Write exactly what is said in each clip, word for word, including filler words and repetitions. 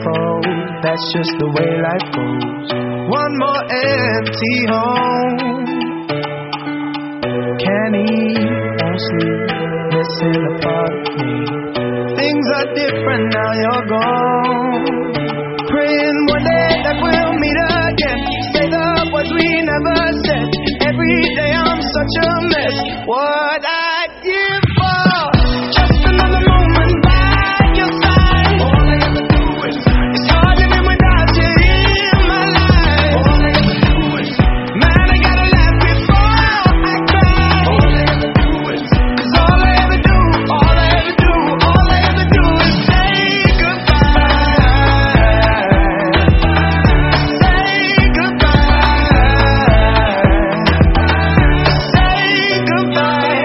unfold. That's just the way life goes. One more empty home. Can't eat, won't sleep, missing a part of me. Things are different now you're gone. Praying one day that we'll meet again. Say the words we never said. Every day I'm such a mess. What I'd give for just another moment by your side. All I ever do is it's hard living without you in my life. All I ever do is man, I gotta laugh before I cry. All I ever do is 'cause all I ever do, all I ever do, all I ever do is say goodbye. Say goodbye. Say goodbye.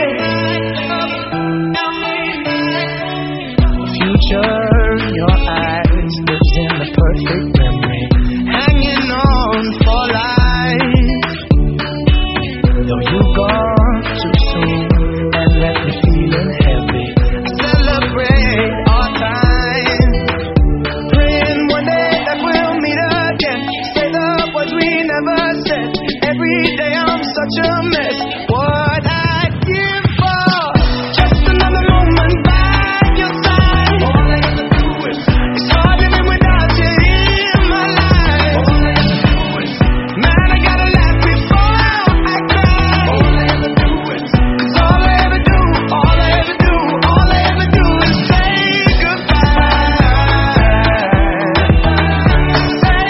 Future in your eyes lives in the perfect memory, hanging on for life. Though you gone too soon and left me feeling heavy, I celebrate our time. Praying one day that we'll meet again. Say the words we never said. Every day I'm such a mess. What I'd give for just another moment by your side. All I ever do is it's hard living without you in my life. All I ever do is man, I gotta laugh before I cry. All I ever do is 'cause all I ever do, all I ever do, all I ever do is say goodbye. Say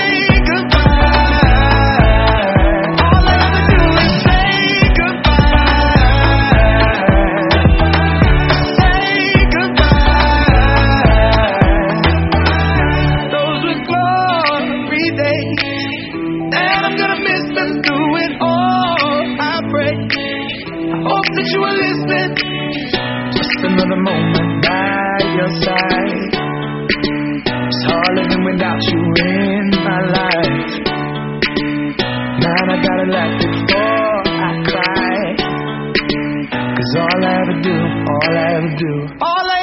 goodbye. All I ever do is say goodbye. Say goodbye. Those were glory days, and I'm gonna miss them through it all. I pray, I hope that you are listening. Just another moment by your side. It's hard living without you in my life. Man, I gotta laugh before I cry. 'Cause all I ever do, all I ever do, all I